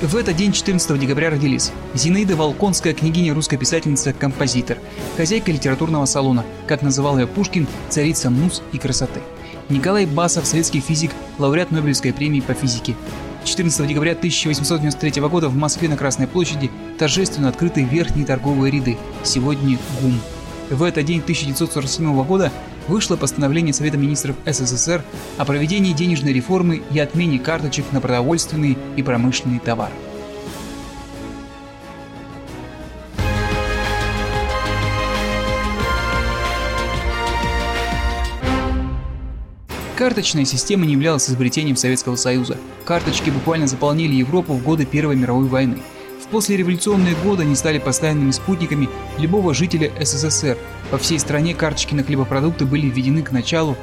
В этот день, 14 декабря, родились Зинаида Волконская, княгиня, русская писательница, композитор, хозяйка литературного салона, как называл ее Пушкин, царица муз и красоты. Николай Басов, советский физик, лауреат Нобелевской премии по физике. 14 декабря 1893 года в Москве на Красной площади торжественно открыты верхние торговые ряды, сегодня ГУМ. В этот день 1947 года вышло постановление Совета министров СССР о проведении денежной реформы и отмене карточек на продовольственные и промышленные товары. Карточная система не являлась изобретением Советского Союза. Карточки буквально заполнили Европу в годы Первой мировой войны. В послереволюционные годы они стали постоянными спутниками любого жителя СССР. По всей стране карточки на хлебопродукты были введены к началу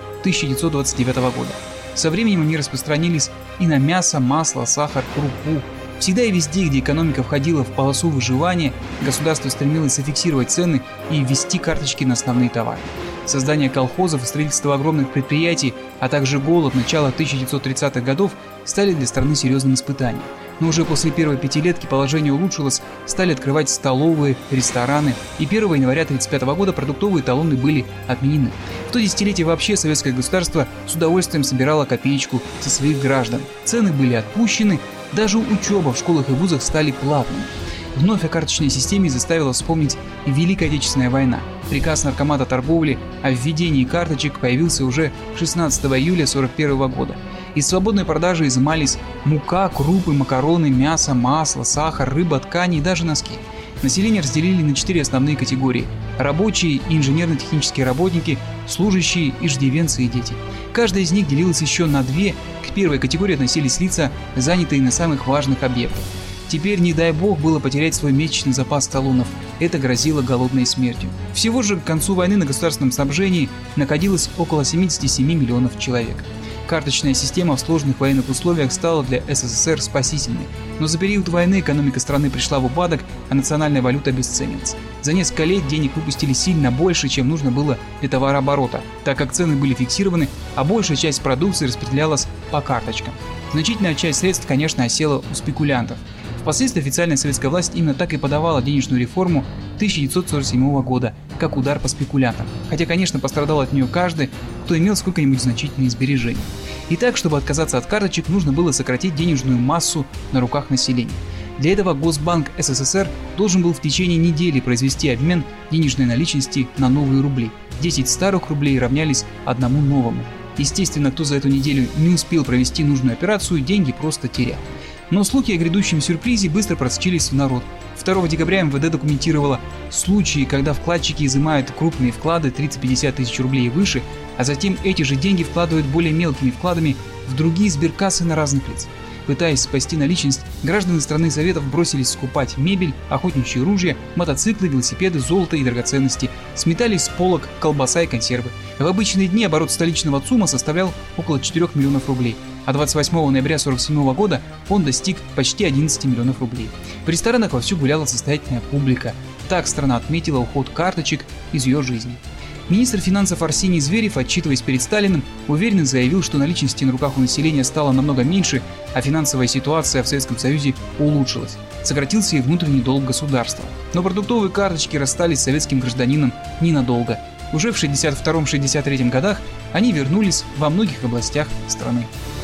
1929 года. Со временем они распространились и на мясо, масло, сахар, крупу. Всегда и везде, где экономика входила в полосу выживания, государство стремилось зафиксировать цены и ввести карточки на основные товары. Создание колхозов и строительство огромных предприятий, а также голод начала 1930-х годов стали для страны серьезным испытанием. Но уже после первой пятилетки положение улучшилось, стали открывать столовые, рестораны, и 1 января 1935 года продуктовые талоны были отменены. В то десятилетие вообще советское государство с удовольствием собирало копеечку со своих граждан. Цены были отпущены, даже учеба в школах и вузах стали платными. Вновь о карточной системе заставила вспомнить и Великая Отечественная война. Приказ Наркомата торговли о введении карточек появился уже 16 июля 1941 года. Из свободной продажи изымались мука, крупы, макароны, мясо, масло, сахар, рыба, ткани и даже носки. Население разделили на 4 основные категории – рабочие и инженерно-технические работники, служащие, иждивенцы и дети. Каждая из них делилась еще на 2, к первой категории относились лица, занятые на самых важных объектах. Теперь, не дай бог, было потерять свой месячный запас талонов. Это грозило голодной смертью. Всего же к концу войны на государственном снабжении находилось около 77 миллионов человек. Карточная система в сложных военных условиях стала для СССР спасительной. Но за период войны экономика страны пришла в упадок, а национальная валюта обесценилась. За несколько лет денег выпустили сильно больше, чем нужно было для товарооборота, так как цены были фиксированы, а большая часть продукции распределялась по карточкам. Значительная часть средств, конечно, осела у спекулянтов. Впоследствии официальная советская власть именно так и подавала денежную реформу 1947 года, как удар по спекулянтам. Хотя, конечно, пострадал от нее каждый, кто имел сколько-нибудь значительные сбережения. Итак, чтобы отказаться от карточек, нужно было сократить денежную массу на руках населения. Для этого Госбанк СССР должен был в течение недели произвести обмен денежной наличности на новые рубли. 10 старых рублей равнялись одному новому. Естественно, кто за эту неделю не успел провести нужную операцию, деньги просто терял. Но слухи о грядущем сюрпризе быстро просочились в народ. 2 декабря МВД документировало случаи, когда вкладчики изымают крупные вклады 30-50 тысяч рублей и выше, а затем эти же деньги вкладывают более мелкими вкладами в другие сберкассы на разных лиц. Пытаясь спасти наличность, граждане страны Советов бросились скупать мебель, охотничьи ружья, мотоциклы, велосипеды, золото и драгоценности, сметали с полок колбаса и консервы. В обычные дни оборот столичного ЦУМа составлял около 4 миллионов рублей, а 28 ноября 1947 года он достиг почти 11 миллионов рублей. В ресторанах вовсю гуляла состоятельная публика. Так страна отметила уход карточек из ее жизни. Министр финансов Арсений Зверев, отчитываясь перед Сталиным, уверенно заявил, что наличности на руках у населения стало намного меньше, а финансовая ситуация в Советском Союзе улучшилась. Сократился и внутренний долг государства. Но продуктовые карточки расстались с советским гражданином ненадолго. Уже в 1962-1963 годах они вернулись во многих областях страны.